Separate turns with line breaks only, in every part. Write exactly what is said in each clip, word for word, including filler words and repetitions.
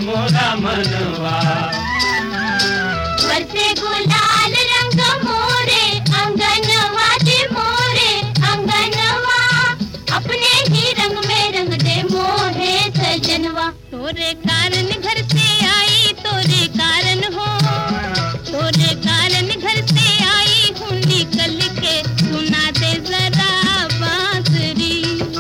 मोरा मनवा।
बरसे गुलाल रंग मोरे अंगनवा दे मोरे अंगनवा, अपने ही रंग में रंग दे मोहे सजनवा। तोरे कारण घर से आई तोरे कारण हो, तोरे कारण घर से आई हूँ निकल के, सुना दे जरा बांसुरी।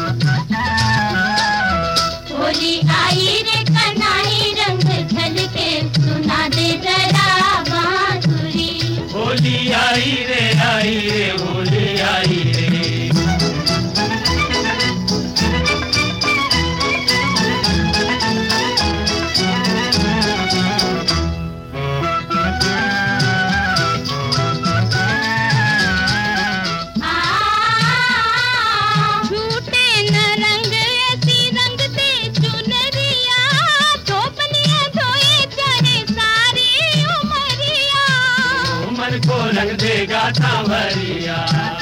होली आई रे कन्हई रंग झलके, सुना दे जरा बांसुरी।
होली आई रे आई रे होली आई रे। को रंग देगा सांवरिया।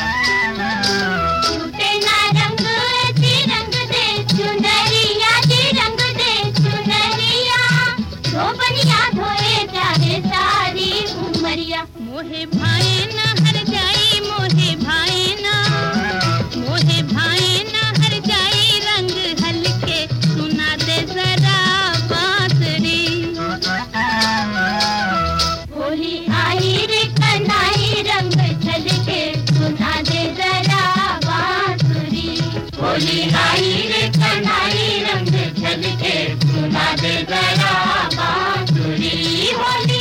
छूटे ना रंग ऐसी रंग दे चुनरिया, जी रंग दे चुनरिया, धोबनिया धोए चाहे सारी उमरिया। मोहे भाई ना हर जाई मोहे भाई ना, मोहे भाई ना हर जाई रंग हल्के, सुना दे जरा बांसुरी। होली आई रे कन्हई रंग झलके, सुना दे जरा बांसुरी। होली आई रे कन्हई रंग झलके, सुना दे जरा बांसुरी। होली